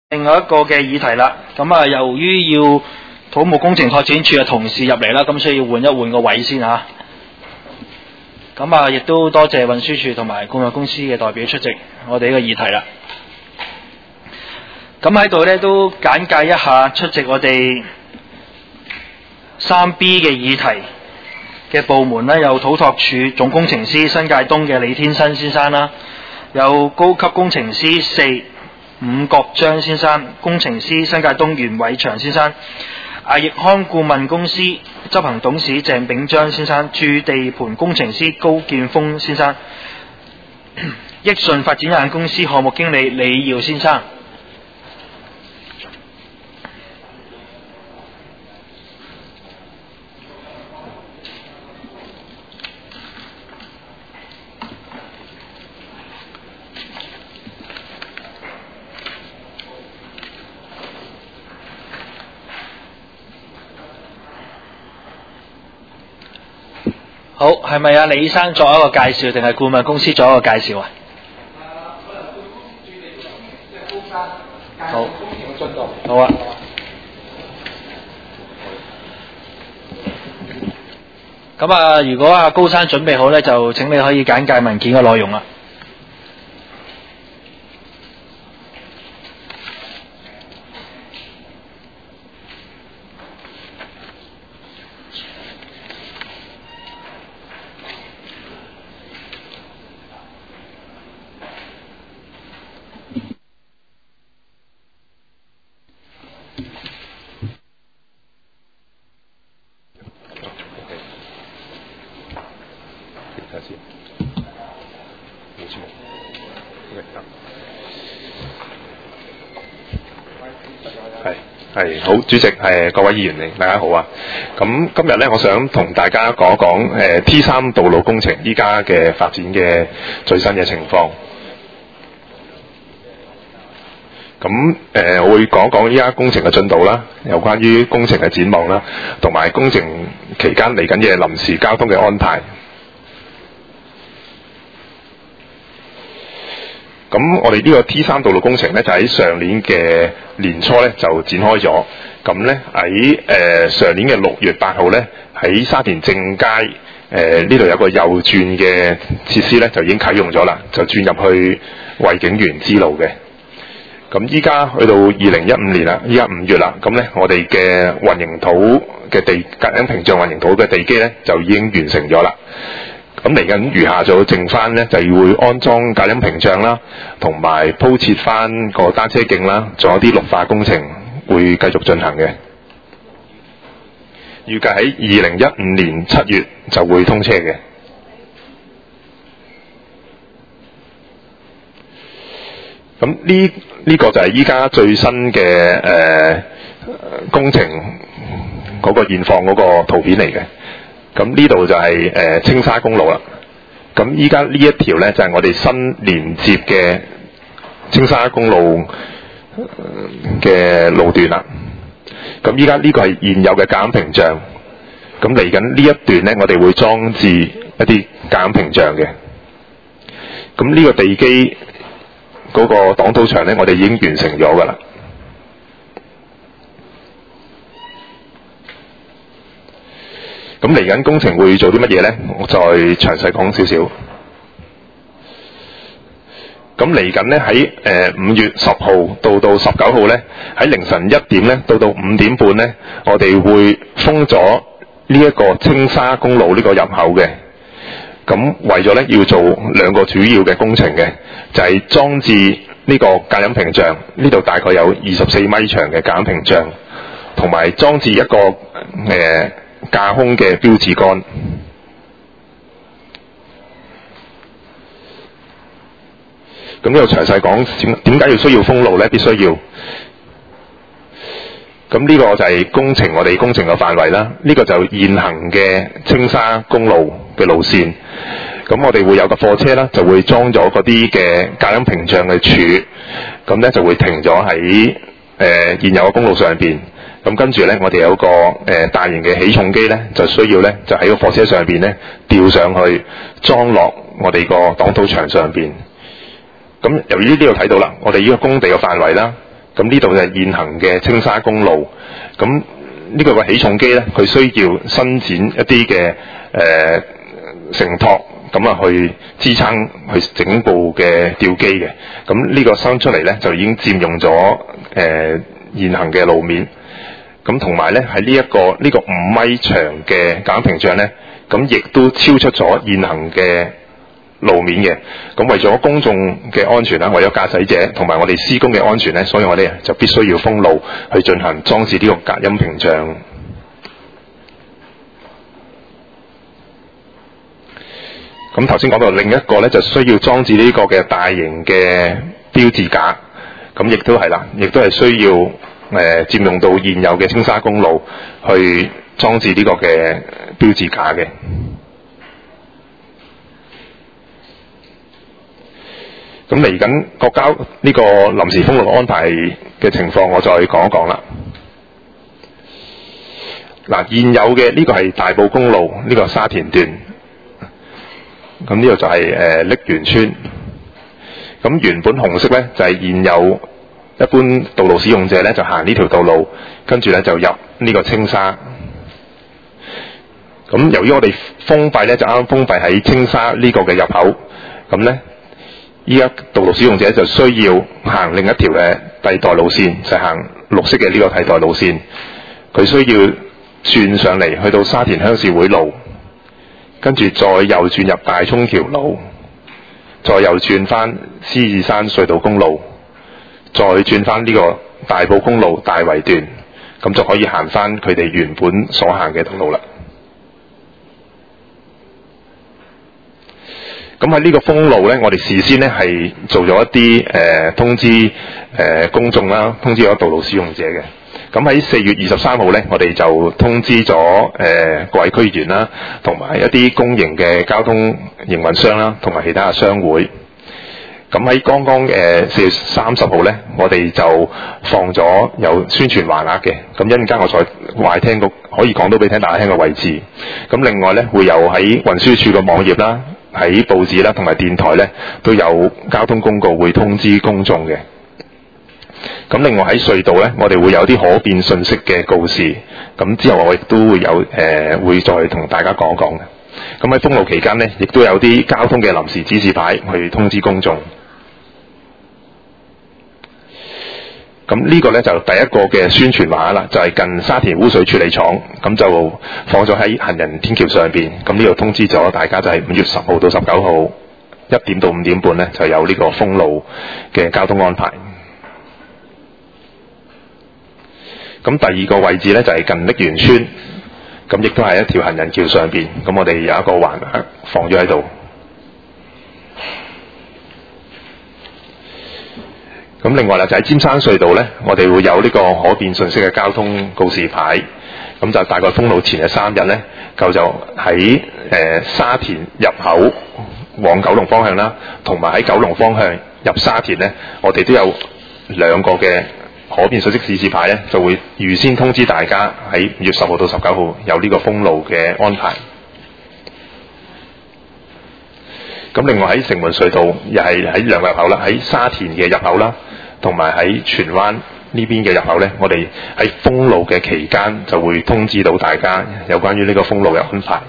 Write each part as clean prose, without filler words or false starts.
另外一個嘅議題啦，由於要土木工程拓展處嘅同事入嚟啦，咁所以要換一換個位先嚇。亦都多謝運輸署同埋顧問公司嘅代表出席我哋呢個議題啦。咁喺度呢都簡介一下出席我哋 3B 嘅議題嘅部門啦，有土拓署總工程師新界東嘅李天新先生啦，有高級工程師4伍國章先生，工程師新界東袁偉祥先生，毅力康顧問公司執行董事鄭炳章先生，駐地盤工程師高建峰先生，益順發展有限公司項目經理李耀先生。好，係咪李生作一個介紹，定係顧問公司作一個介紹啊？好，好啊。如果高生準備好呢，就請你可以簡介文件嘅內容啦。 好，主席，各位議員大家好啊！咁今日咧，我想同大家講一講T3道路工程依家嘅發展嘅最新嘅情況。咁我會講講依家工程嘅進度啦，有關於工程嘅展望啦，同埋工程期間嚟緊嘅臨時交通嘅安排。咁我哋呢個 T3道路工程咧，就喺上年嘅年初咧就展開咗。咁咧喺上年嘅6月8號咧，喺沙田正街呢度有個右轉嘅設施咧，就已經啟用咗啦，就轉入去惠景園支路嘅。咁依家去到2015年啦，依家5月啦，咁咧我哋嘅混凝土嘅隔音屏障混凝土嘅地基咧，就已經完成咗啦。咁嚟緊餘下就剩翻咧，就會安裝隔音屏障啦，同埋鋪設翻個單車徑啦，仲有啲綠化工程會繼續進行嘅。預計喺2015年7月就會通車嘅。咁呢個就係依家最新嘅工程嗰個現況嗰個圖片嚟嘅。咁呢度就係青沙公路啦。咁依家呢一條呢，就係我哋新連接嘅青沙公路嘅路段啦。咁依家呢個係現有嘅隔音屏障。咁嚟緊呢一段呢，我哋會裝置一啲隔音屏障嘅。咁呢個地基嗰個擋土牆呢，我哋已經完成咗㗎啦。咁嚟緊工程會做啲乜嘢呢？我再詳細講少少。咁嚟緊呢，喺5月10號到19號呢，喺凌晨1點呢到5點半呢，我哋會封咗呢一個青沙公路呢個入口嘅。咁為咗呢，要做2個主要嘅工程嘅，就係裝置呢個隔音屏障，呢度大概有24米長嘅隔音屏障，同埋裝置一個架空嘅標誌杆。咁呢度詳細講點解要需要封路呢？必須要。咁呢個就係我哋工程嘅範圍啦。呢個就現行嘅青沙公路嘅路線。咁我哋會有個貨車啦，就會裝咗嗰啲嘅隔音屏障嘅柱，咁咧就會停咗喺現有嘅公路上邊。咁跟住咧，我哋有個大型嘅起重機咧，就需要咧就喺個貨車上邊咧吊上去裝落我哋個擋土牆上邊。咁由於呢度睇到啦，我哋呢個工地嘅範圍啦， 咁呢度就係現行嘅青沙公路。咁呢個起重機咧，佢需要伸展一啲嘅承托，咁啊去支撐去整部嘅吊機嘅。咁呢個伸出嚟咧，就已經佔用咗現行嘅路面。咁同埋咧，喺呢個5米長嘅架屏障咧，咁亦都超出咗現行嘅路面嘅。咁為咗公眾嘅安全啦，為咗駕駛者同埋我哋施工嘅安全咧，所以我哋就必須要封路去進行裝置呢個隔音屏障。咁頭先講到另一個咧，就需要裝置呢個嘅大型嘅標誌架。咁亦都係啦，亦都係需要佔用到現有嘅青沙公路去裝置呢個嘅標誌架嘅。咁嚟緊國家呢個臨時封路安排嘅情況，我再講一講啦。嗱，現有嘅呢個係大埔公路呢個沙田段，咁呢度就係瀝源村。咁原本紅色咧就係現有一般道路使用者咧就行呢條道路，跟住咧就入呢個青沙。咁由於我哋封閉咧就啱啱封閉喺青沙呢個嘅入口，咁咧依家道路使用者就需要行另一條嘅替代路線，就係行綠色嘅呢個替代路線。佢需要轉上嚟去到沙田鄉事會路，跟住再右轉入大涌橋路，再右轉翻獅子山隧道公路，再轉翻呢個大埔公路大圍段，咁就可以行翻佢哋原本所行嘅道路啦。咁喺呢個封路呢，我哋事先呢係做咗一啲通知公眾啦，通知咗道路使用者嘅。咁喺4月23號呢，我哋就通知咗各位區議員啦，同埋一啲公營嘅交通營運商啦，同埋其他嘅商會。咁喺剛剛4月30號呢，我哋就放咗有宣傳橫額嘅。咁一陣間我再話聽個可以講到俾大家聽嘅位置。咁另外呢，會有喺運輸署嘅網頁啦，喺報紙啦同埋電台呢，都有交通公告會通知公眾嘅。咁另外喺隧道呢，我哋會有啲可變信息嘅告示。咁之後我亦都會有會再同大家講講嘅。咁喺封路期間呢，亦都有啲交通嘅臨時指示牌去通知公眾。咁呢個呢，就第一個嘅宣傳畫啦，就係近沙田污水處理廠，咁就放咗喺行人天橋上邊。咁呢度通知咗大家，就係5月10號到19號1點到5點半呢，就有呢個封路嘅交通安排。咁第二個位置呢，就係近瀝源村，咁亦都係一條行人橋上邊。咁我哋有一個橫額放咗喺度。咁另外啦，就喺尖山隧道呢，我哋會有呢個可變信息嘅交通告示牌。咁就大概封路前嘅3日呢，就喺沙田入口往九龍方向啦，同埋喺九龍方向入沙田呢，我哋都有2個嘅可變信息指示牌呢，就會預先通知大家喺5月10號到19號有呢個封路嘅安排。咁另外喺城門隧道又係喺2個入口啦，喺沙田嘅入口啦，同埋喺荃灣呢邊嘅入口呢，我哋喺封路嘅期間就會通知到大家有關於呢個封路嘅安排。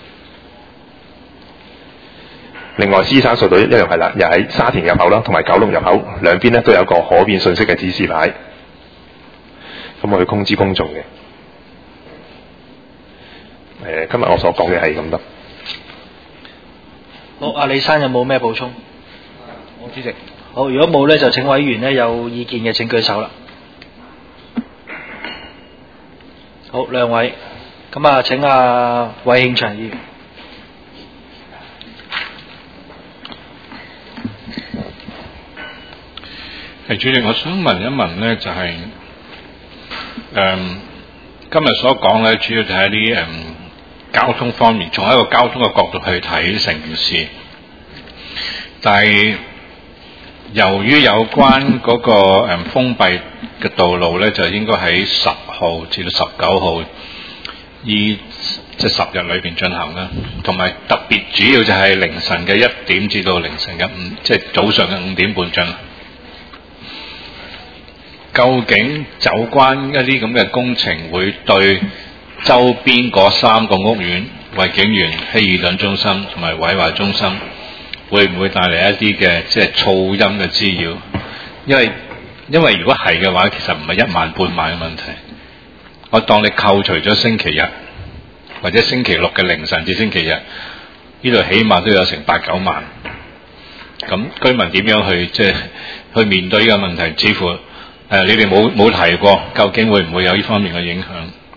另外獅子山隧道一樣係啦，又喺沙田入口啦，同埋九龍入口兩邊呢都有個可變信息嘅指示牌，咁我去通知公眾嘅。今日我所講嘅係咁多。 好，阿李生有冇咩補充？ 好，主席。 好，如果冇呢，就請委員呢有意見嘅請舉手啦。好，2位，咁啊請阿韋慶祥議員。 係主席，我想問一問呢，就係今日所講呢，主要就係啲交通方面，從一個交通嘅角度去睇成件事。但係由於有關嗰個封閉嘅道路呢，就應該喺10號至到19號即係10日裏邊進行啦。同埋特別主要就係凌晨嘅1點至到凌晨嘅即係早上嘅5點半進行。 究竟走關一啲咁嘅工程會對周邊嗰3個屋苑維景園、希爾頓中心同埋偉華中心會唔會帶嚟一啲嘅即係噪音嘅滋擾？因為如果係嘅話，其實唔係1萬半萬嘅問題。我當你扣除咗星期日或者星期六嘅凌晨至星期日，呢度起碼都有成8、9萬。咁居民點樣去即係去面對呢個問題？似乎你哋冇提過，究竟會唔會有呢方面嘅影響？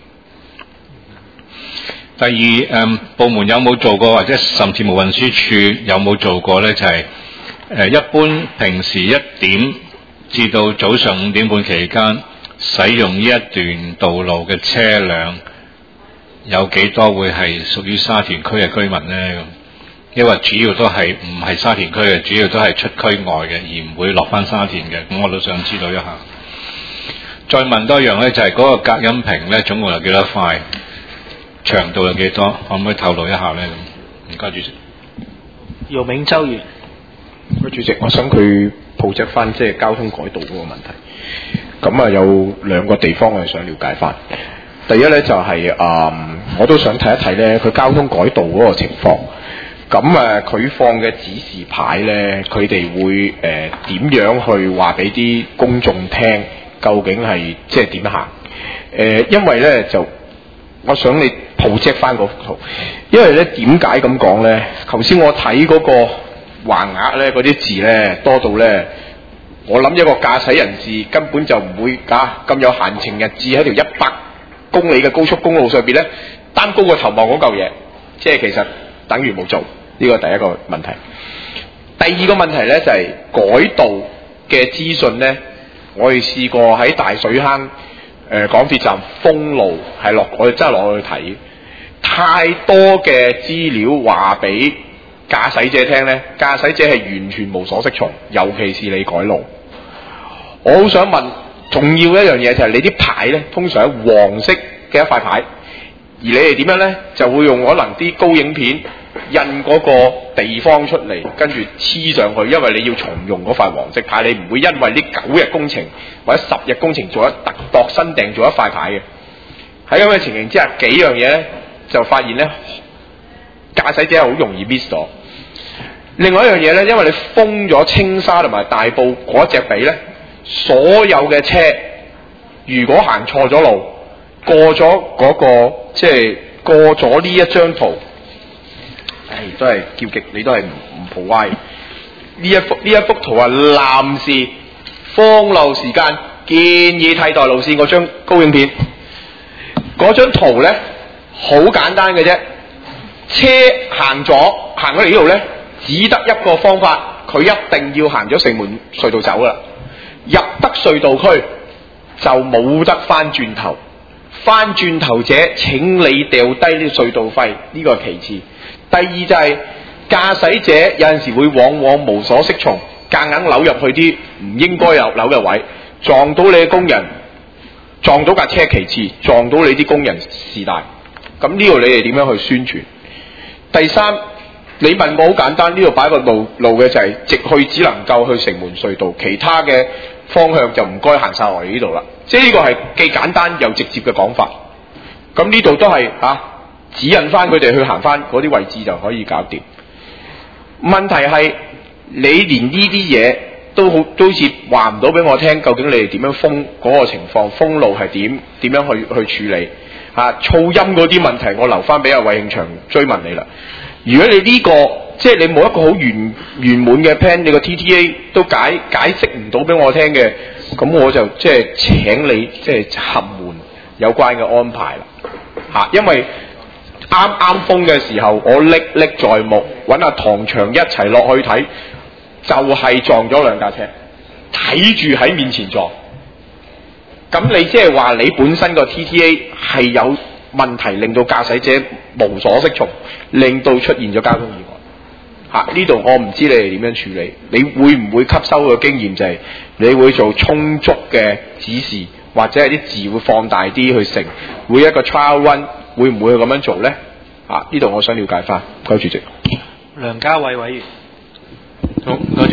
第二，部門有冇做過，或者甚至乎運輸署有冇做過呢？就係一般平時1點至到早上5點半期間使用呢一段道路嘅車輛，有幾多會係屬於沙田區嘅居民呢？因為主要都係唔係沙田區嘅，主要都係出區外嘅，而唔會落翻沙田嘅。咁我都想知道一下。再問多一樣呢，就係嗰個隔音屏呢，總共有幾多塊？長度有幾多？可唔可以透露一下呢？唔該，主席。 姚永洲議員。 主席，我想佢抱著翻即係交通改道嗰個問題。咁有2個地方我係想了解翻。第一呢，就係我都想睇一睇呢，佢交通改道嗰個情況。咁佢放嘅指示牌呢，佢哋會點樣去話俾啲公眾聽？究竟係即係點行？因為呢，就我想你project翻嗰幅圖，因為呢點解咁講呢？頭先我睇嗰個橫額呢，嗰啲字呢，多到呢，我諗一個駕駛人士根本就唔會咁有閒情逸致喺條100公里嘅高速公路上邊呢，擔高個頭望嗰嚿嘢，即係其實等於冇做。呢個第一個問題。第二個問題呢，就係改道嘅資訊呢，我哋試過喺大水坑港鐵站封路，我哋真係落去睇，太多嘅資料話俾駕駛者聽呢，駕駛者係完全無所適從，尤其是你改路。我好想問，重要一樣嘢就係你啲牌呢，通常係黃色嘅一塊牌，而你哋點樣呢？就會用可能啲高影片印嗰個地方出嚟，跟住黐上去，因為你要重用嗰塊黃色牌，你唔會因為呢9日工程或者10日工程做一特度身訂做一塊牌嘅。喺咁嘅情形之下，幾樣嘢咧就發現咧，駕駛者係好容易 miss 咗。另外一樣嘢咧，因為你封咗青沙同埋大埔嗰隻比咧，所有嘅車如果行錯咗路，過咗嗰個即係過咗呢一張圖。都係叫極，你都係唔蒲歪。呢一幅圖啊，臨時封路時間建議替代路線嗰張高影片，嗰張圖咧好簡單嘅啫。車行過嚟呢度咧，只得一個方法，佢一定要行咗城門隧道走啦。入得隧道區就冇得翻轉頭，翻轉頭者請你掉低呢隧道費，呢個係其次。第二就係駕駛者有陣時會往往無所適從，夾硬扭入去啲唔應該有扭嘅位，撞到你嘅工人，撞到架車其次，撞到你啲工人是大。咁呢度你哋點樣去宣傳？第三，你問我好簡單，呢度擺個路嘅就係直去只能夠去城門隧道，其他嘅方向就唔該行晒落嚟呢度啦。即係呢個係既簡單又直接嘅講法。咁呢度都係指引翻佢哋去行翻嗰啲位置就可以搞掂。問題係你連呢啲嘢都好似話唔到俾我聽，究竟你哋點樣封嗰個情況，封路係點樣去處理？噪音嗰啲問題，我留翻俾阿衛慶祥追問你啦。如果你呢個即係你冇一個好圓滿嘅 plan，你個 TTA 都解釋唔到俾我聽嘅，咁我就即係請你即係含緩有關嘅安排啦。因為啱封嘅時候，我歷歷在目，揾阿唐祥一齊落去睇，就係撞咗2架車，睇住喺面前撞。咁你即係話你本身個 TTA 係有問題，令到駕駛者無所適從，令到出現咗交通意外。呢度我唔知你哋點樣處理，你會唔會吸收個經驗，就係你會做充足嘅指示，或者係啲字會放大啲去成，會一個 trial run。會唔會去咁樣做呢？呢度我想了解翻。多謝主席。 梁家偉委員。 好，多謝主席。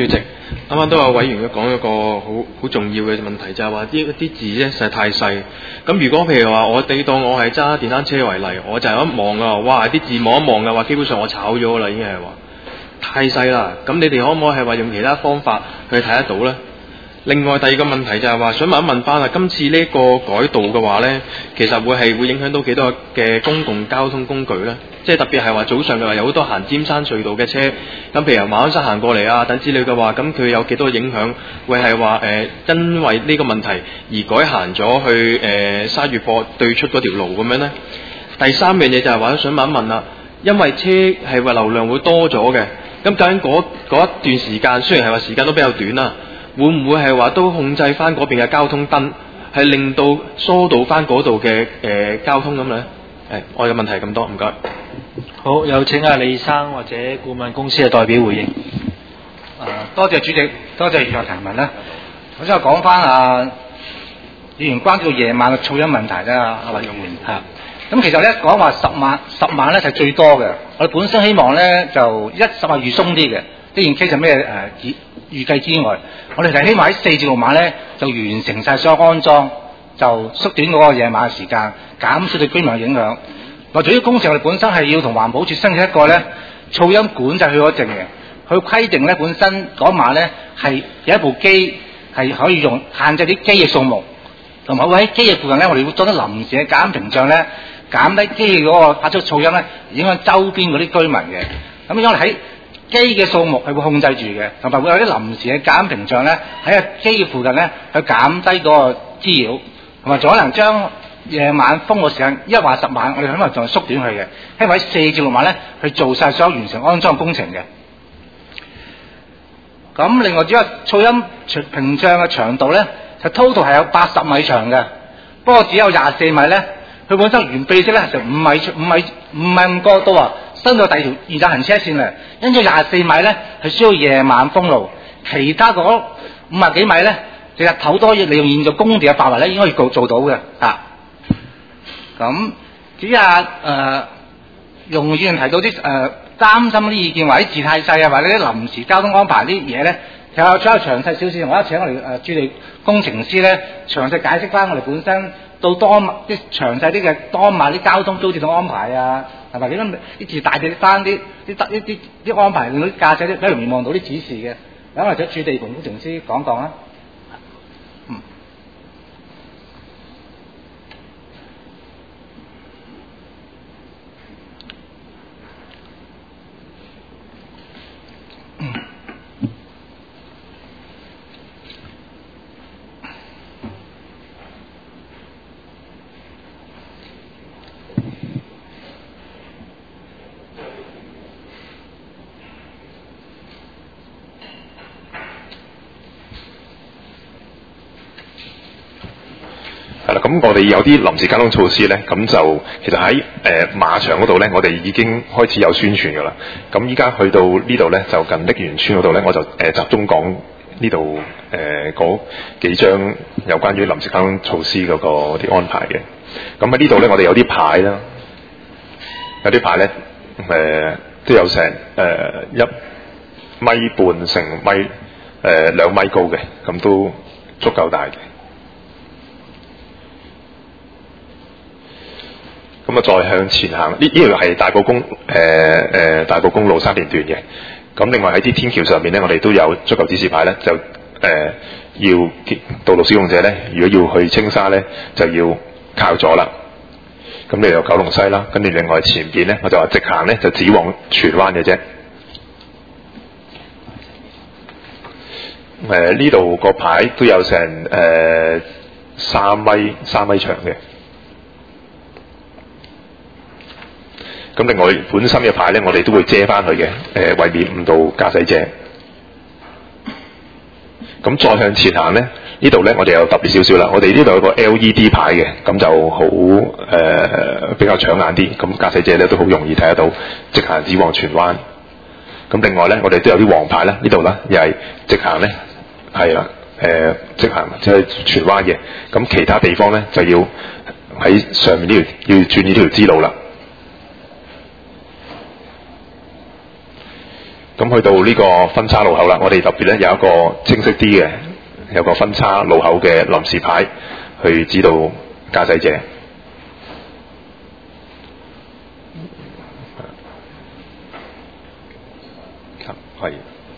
啱啱都有委員講一個好重要嘅問題，就係話啲字咧實在太細。咁如果譬如話我哋當我係揸電單車為例，我就係一望啊，哇！啲字望一望嘅話，基本上我炒咗啦，已經係話太細啦。咁你哋可唔可以係話用其他方法去睇得到咧？另外第二個問題就係話，想問一問翻啦，今次呢個改道嘅話咧，其實會影響到幾多嘅公共交通工具咧？即係特別係話早上嘅話有好多行尖山隧道嘅車，咁譬如由馬鞍山行過嚟啊等之類嘅話，咁佢有幾多影響？會係話因為呢個問題而改行咗去沙月坡對出嗰條路咁樣咧？第三樣嘢就係話想問一問啦，因為車係話流量會多咗嘅，咁究竟嗰一段時間雖然係話時間都比較短啦，會唔會係話都控制翻嗰邊嘅交通燈，係令到疏導翻嗰度嘅交通咁咧？我嘅問題係咁多，唔該。 好，有請阿李生或者顧問公司嘅代表回應。 多謝主席，多謝議員提問啦。首先我講翻議員關注夜晚嘅噪音問題啦，阿運用員嚇。咁其實咧講話10萬咧就係最多嘅。我哋本身希望咧就10萬預鬆啲嘅，即係in case咩預計之外，我哋就希望喺4至6晚咧就完成晒所有安裝，就縮短嗰個夜晚嘅時間，減少對居民嘅影響。嗱，至於工程我哋本身係要同環保署申請一個咧噪音管制許可證嘅，佢規定咧本身嗰晚咧係有一部機係可以用，限制啲機嘅數目，同埋會喺機嘅附近咧，我哋會裝啲臨時嘅減屏障咧，減低機嗰個發出噪音咧，影響周邊嗰啲居民嘅。咁因為喺機嘅數目係會控制住嘅，同埋會有啲臨時嘅減屏障咧喺機嘅附近咧去減低嗰個滋擾，同埋仲可能將夜晚封嘅時間，一話10晚，我哋可能仲係縮短佢嘅，希望喺4至6晚咧去做晒所有完成安裝工程嘅。咁另外只係噪音屏障嘅長度咧，就 total 係有80米長嘅，不過只有24米咧。佢本身原備式咧係成5米咁高都話，伸到第二條現行車線嚟，因咗24米咧係需要夜晚封路，其他嗰50幾米咧，其實頭多嘢利用現在工地嘅範圍咧，應該可以做到嘅嚇。咁至於容議員提到啲擔心啲意見，或者字太細啊，或者啲臨時交通安排啲嘢咧，其實再詳細少少，我一請我哋助理工程師咧，詳細解釋翻我哋本身到當晚啲詳細啲嘅當晚啲交通租借嘅安排啊，同埋幾多啲字大啲翻啲安排，令到啲駕駛比較容易望到啲指示嘅。咁或者助理工程師講講啊。 咁我哋有啲臨時交通措施咧，咁就其實喺馬場嗰度咧，我哋已經開始有宣傳㗎啦。咁依家去到呢度咧，就近瀝源村嗰度咧，我就集中講呢度嗰幾張有關於臨時交通措施嗰個啲安排嘅。咁喺呢度咧，我哋有啲牌啦，有啲牌咧都有成1.5米乘米2米高嘅，咁都足夠大嘅。咁啊，再向前行，呢條係大埔公路沙田段嘅。咁另外喺啲天橋上面咧，我哋都有足夠指示牌咧，就要道路使用者咧，如果要去青沙咧，就要靠左啦。咁你有九龍西啦，跟住另外前邊咧，我就話直行咧就只往荃灣嘅啫。呢度個牌都有成3米長嘅。咁另外本身嘅牌咧，我哋都會遮翻佢嘅，為免誤導駕駛者。咁再向前行咧，呢度咧我哋又特別少少啦。我哋呢度有個 LED 牌嘅，咁就好比較搶眼啲，咁駕駛者咧都好容易睇得到，直行只往荃灣。咁另外咧，我哋都有啲黃牌啦，呢度啦又係直行咧，係啦，直行即係荃灣嘅。咁其他地方咧就要喺上面呢條要轉呢條支路啦。 咁去到呢個分叉路口啦，我哋特別咧有一個清晰啲嘅，有個分叉路口嘅臨時牌去指導駕駛者。係。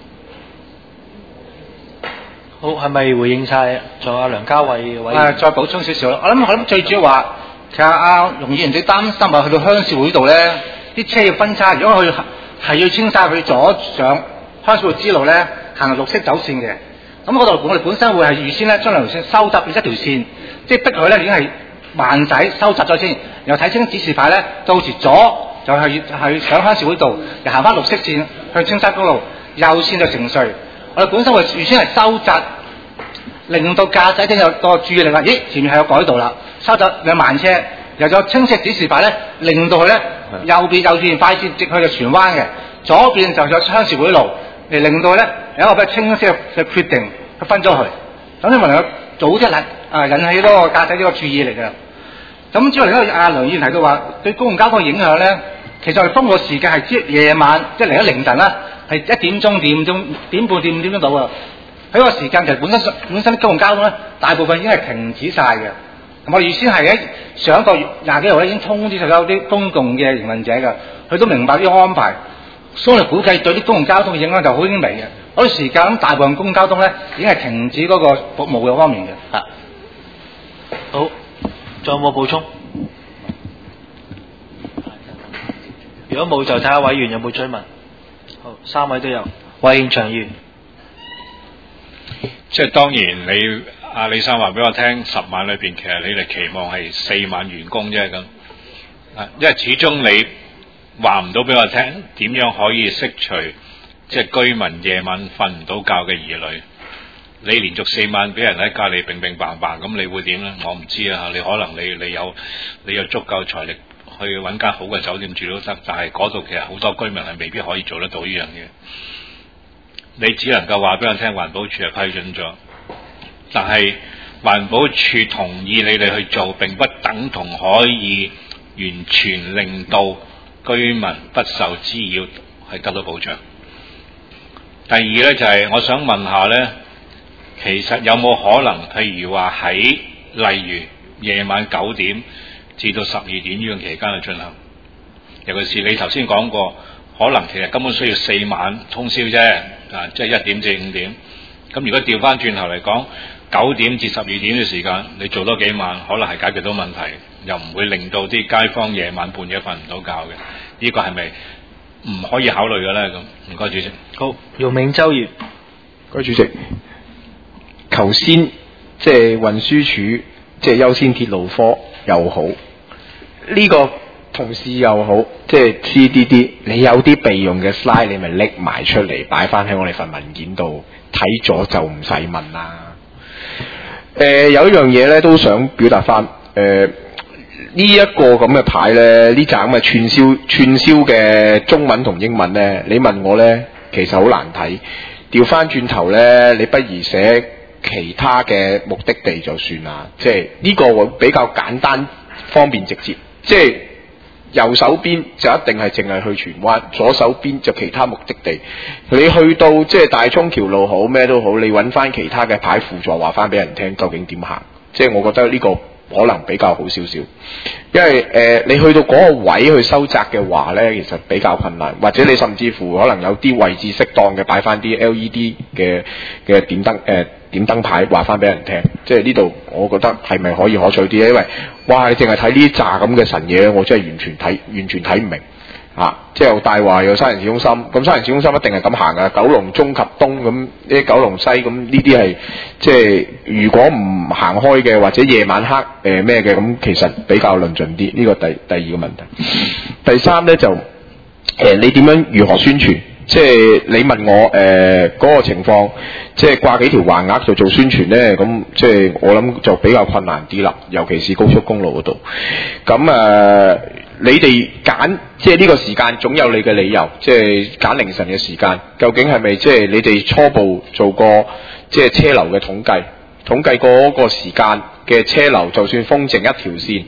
好，係咪回應晒？仲有阿梁家偉委員？ 再補充少少啦。我諗最主要話，其實阿容議員最擔心話去到鄉事會度咧，啲車要分叉，如果佢係要清晒佢左上鄉事會之路咧，行綠色走線嘅。咁嗰度我哋本身會係預先咧將兩條線收窄變一條線，即係逼佢咧已經係慢仔收窄咗先，然後睇清指示牌咧，到時左就係上鄉事會度，又行翻綠色線去青山公路，右線就城隧。我哋本身會預先係收窄，令到駕駛者有個注意力啦。咦，前面係有改道啦，收窄兩慢車，又有清晰指示牌咧，令到佢咧右邊快線直去就荃灣嘅，左邊就有鄉事會路，嚟令到咧有一個比較清晰嘅決定，佢分咗佢。咁呢個能夠早啲引起嗰個駕駛者個注意力嘅。咁之後嚟咧，阿梁議員提到話對公共交通嘅影響咧，其實我哋封個時間係即夜晚，即係嚟咗凌晨啦。係1點鐘、點半、5點到啊！喺個時間其實本身公共交通咧，大部分已經係停止晒嘅。我哋預先係喺上一個月20幾號咧，已經通知所有啲公共嘅營運者嘅，佢都明白呢個安排。所以我哋估計對啲公共交通嘅影響就好輕微嘅。嗰啲時間咁，大部分公共交通咧已經係停止嗰個服務嘅方面嘅。啊， 好，仲有冇補充？如果冇就睇下委員有冇追問。好，3位都有。委員長議員， 即係當然你阿李生話俾我聽，10萬裏邊其實你哋期望係4萬員工啫咁。因為始終你話唔到俾我聽點樣可以釋除即係居民夜晚瞓唔到覺嘅疑慮。你連續4萬俾人喺隔離乒乒乓乓，咁你會點咧？我唔知啊。你可能你有足夠財力去揾間好嘅酒店住都得，但係嗰度其實好多居民係未必可以做得到呢樣嘢。你只能夠話俾我聽，環保署係批准咗，但係環保署同意你哋去做，並不等同可以完全令到居民不受滋擾，係得到保障。第二呢，就係我想問下呢，其實有冇可能譬如話喺例如夜晚9點至到12點呢樣期間去進行？尤其是你頭先講過，可能其實根本需要4晚通宵啫，即係1點至5點。咁如果調翻轉頭嚟講，9點至12點嘅時間，你做多幾晚，可能係解決到問題，又唔會令到啲街坊夜晚半夜瞓唔到覺嘅。呢個係咪唔可以考慮嘅咧？咁唔該主席。 好，姚明洲議員。 該主席，頭先即係運輸署即係優先鐵路科又好，呢個同事又好，即係 CDD， 你有啲備用嘅 slide， 你咪拎埋出嚟擺翻喺我哋份文件度，睇咗就唔使問啦。有一樣嘢咧都想表達翻，呢一個咁嘅牌咧，呢扎咁嘅串燒嘅中文同英文咧，你問我咧，其實好難睇。調翻轉頭咧，你不如寫其他嘅目的地就算啦。即係呢個會比較簡單、方便、直接。即係右手邊就一定係淨係去荃灣，左手邊就其他目的地。你去到即係大涌橋路好咩都好，你揾翻其他嘅牌輔助話翻俾人聽究竟點行。即係我覺得呢個可能比較好少少，因為你去到嗰個位去收窄嘅話呢，其實比較困難，或者你甚至乎可能有啲位置適當嘅擺翻啲 LED 嘅點燈牌話翻俾人聽，即係呢度我覺得係咪可以可取啲咧？因為哇，你淨係睇呢扎咁嘅神嘢，我真係完全睇唔明啊！即係又大話又沙田市中心，咁沙田市中心一定係咁行噶，九龍中及東咁，啲九龍西咁呢啲係即係如果唔行開嘅，或者夜晚黑咩嘅，咁其實比較論盡啲。呢個第二個問題。第三咧就你點樣如何宣傳？即係你問我嗰個情況，即係掛幾條橫額就做宣傳咧，咁即係我諗就比較困難啲啦，尤其是高速公路嗰度。咁你哋揀即係呢個時間總有你嘅理由，即係揀凌晨嘅時間，究竟係咪即係你哋初步做過即係車流嘅統計過嗰個時間嘅車流，就算封淨一條線，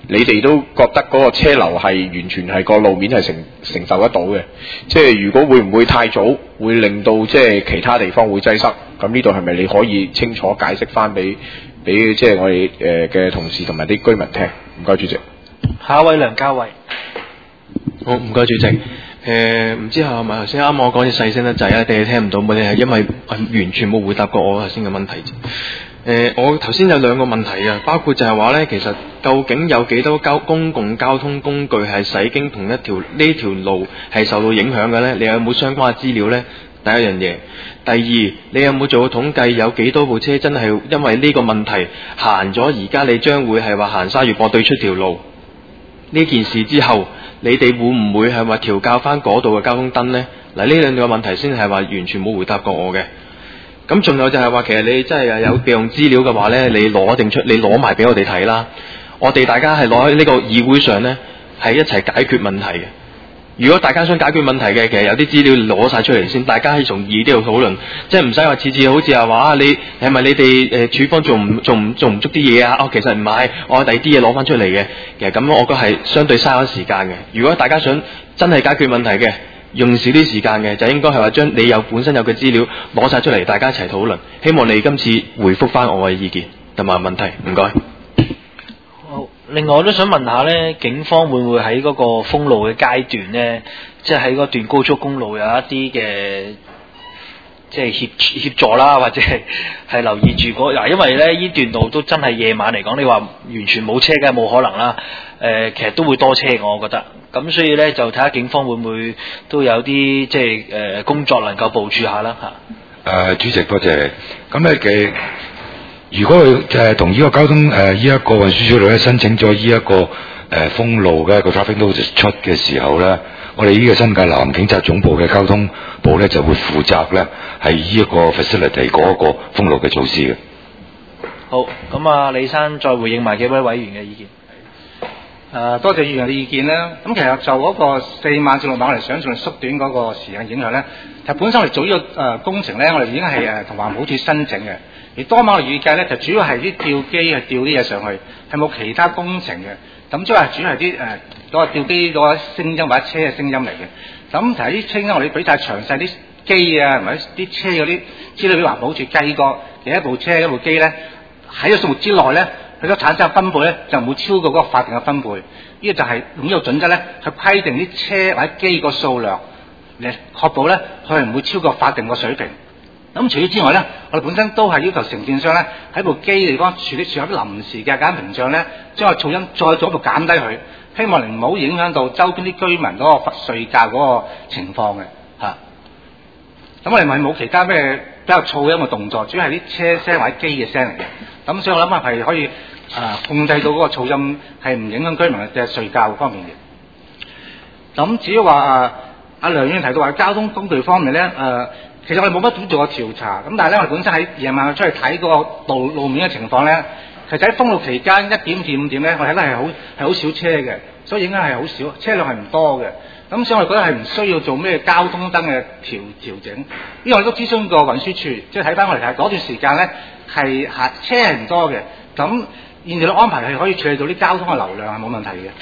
你哋都覺得嗰個車流係完全係個路面係承受得到嘅。即係如果會唔會太早，會令到即係其他地方會擠塞？咁呢度係咪你可以清楚解釋翻俾即係我哋嘅同事同埋啲居民聽？唔該，主席。 下一位梁家偉。 好，唔該主席。唔知係咪頭先啱我講嘢細聲得滯啊？定係聽唔到？定係因為完全冇回答過我頭先嘅問題？我頭先有兩個問題啊，包括就係話呢，其實究竟有幾多公共交通工具係駛經同呢條路係受到影響嘅呢？你有冇相關嘅資料呢？第一樣嘢。第二，你有冇做過統計？有幾多部車真係因為呢個問題行咗？而家你將會係話行鯊魚博對出條路呢件事之後，你哋會唔會係話調校翻嗰度嘅交通燈呢？嗱，呢兩個問題先係話完全冇回答過我嘅。咁仲有就係話，其實你真係有備用資料嘅話呢，你攞埋俾我哋睇啦。我哋大家係攞喺呢個議會上呢，係一齊解決問題嘅。如果大家想解決問題嘅，其實有啲資料攞晒出嚟先，大家可以從議呢度討論，即係唔使話次次好似係話你係咪你哋處方做唔足啲嘢啊？其實唔係，我第二啲嘢攞翻出嚟嘅。其實咁我覺得係相對嘥咗時間嘅。如果大家想真係解決問題嘅，用少啲時間嘅，就應該係話將你本身有嘅資料攞晒出嚟，大家一齊討論。希望你今次回覆翻我嘅意見同埋問題，唔該。 另外我都想問下呢，警方會唔會喺嗰個封路嘅階段呢，即係喺嗰段高速公路有一啲嘅即係協助啦，或者係留意住嗱，因為呢段路都真係夜晚嚟講，你話完全冇車嘅冇可能啦。其實都會多車，我覺得。咁所以呢，就睇下警方會唔會都有啲即係工作能夠部署下啦嚇。 主席多謝。咁咧如果佢同呢個交通呢一個運輸署咧申請咗呢一個封路嘅一個 traffic notice 出嘅時候咧，我哋呢個新界南警察總部嘅交通部咧就會負責咧係呢一個 facility 嗰個封路嘅措施嘅。 好，咁啊，李生再回應埋幾位委員嘅意見。 多謝議員嘅意見啦。咁其實就嗰個4晚至6晚，我哋想盡縮短嗰個時間影響咧。其實本身我哋做呢個工程咧，我哋已經係同環保署申請嘅。而當晚我哋預計咧，就主要係啲吊機係吊啲嘢上去，係冇其他工程嘅。咁即係主要係啲嗰個吊機嗰個聲音或者車嘅聲音嚟嘅。咁其實啲聲音我哋俾晒詳細啲機啊，同埋啲車嗰啲資料俾環保署計過，其實一部車一部機咧喺個數目之內咧，佢所產生嘅分貝咧就唔會超過嗰個法定嘅分貝。呢個就係用呢個準則咧，去規定啲車或者機個數量，嚟確保咧佢係唔會超過法定個水平。咁除此之外咧，我哋本身都係要求承建商咧喺部機地方處理啲臨時嘅減屏障咧，將個噪音再進一步減低佢，希望唔好影響到周邊啲居民嗰個睡覺嗰個情況嘅嚇。咁我哋咪冇其他咩比較噪音嘅動作，主要係啲車聲或者機嘅聲嚟嘅。咁所以我諗係可以控制到嗰個噪音係唔影響居民嘅睡覺方面嘅。咁至於話阿梁議員提到話交通工具方面咧其實我哋冇乜點做過調查，咁但係咧我哋本身喺夜晚出去睇嗰個路面嘅情況咧，其實喺封路期間1點至5點咧，我睇得係好少車嘅，所以影響係好少，車輛係唔多嘅。咁所以我哋覺得係唔需要做咩交通燈嘅調整，因為我哋都諮詢過運輸署，即係睇翻我哋睇嗰段時間咧係車係唔多嘅，咁現時嘅安排係可以處理到啲交通嘅流量係冇問題嘅。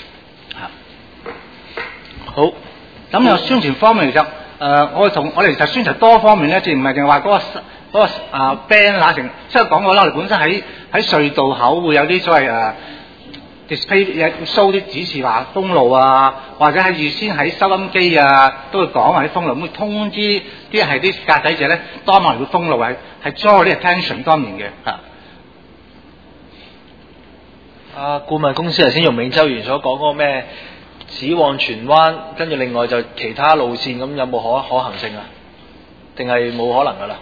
好，咁有宣傳方面其實。我哋其實宣傳多方面咧，即係唔係淨係話嗰個band 那成，即係講過啦。我哋本身喺隧道口會有啲所謂display show 啲指示話封路啊，或者係預先喺收音機都會講話啲封路，咁會通知啲係啲駕駛者咧，當晚會封路係 draw 啲 attention 方面嘅嚇。 顧問公司頭先用永州園所講嗰個咩？只往荃灣，跟住另外就其他路線，咁有冇可行性啊？定係冇可能噶啦？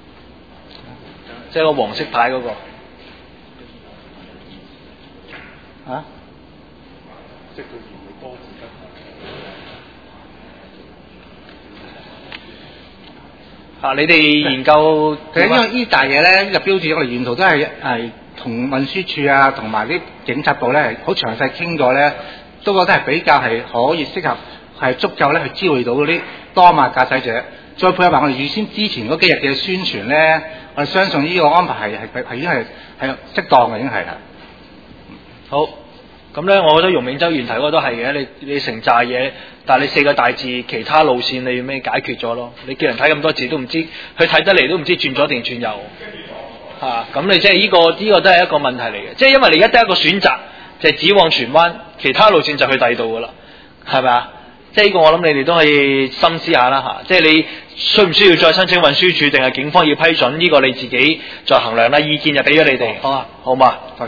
即係個黃色牌嗰個你哋研究其實因為呢大嘢咧，呢個標誌我哋沿途都係同運輸署同埋啲警察部咧係好詳細傾過咧。都覺得係比較係可以適合係足夠咧去招嚟到嗰啲當晚駕駛者，再配合埋我哋預先之前嗰幾日嘅宣傳咧，我哋相信呢個安排係已經係適當嘅，已經係好。 咁咧，我覺得容永洲議員提嗰個都係嘅，你成扎嘢，但係你4個大字其他路線你要咩解決咗咯？你叫人睇咁多字都唔知，佢睇得嚟都唔知轉左定轉右嚇。咁你即係呢個都係一個問題嚟嘅，即係因為你而家得一個選擇，就係指往荃灣，其他路線就去第二度噶啦，係咪啊？即係呢個我諗你哋都可以深思下啦嚇。即係你需唔需要再申請運輸署定係警方要批准呢個你自己再衡量啦，意見就俾咗你哋，好嘛？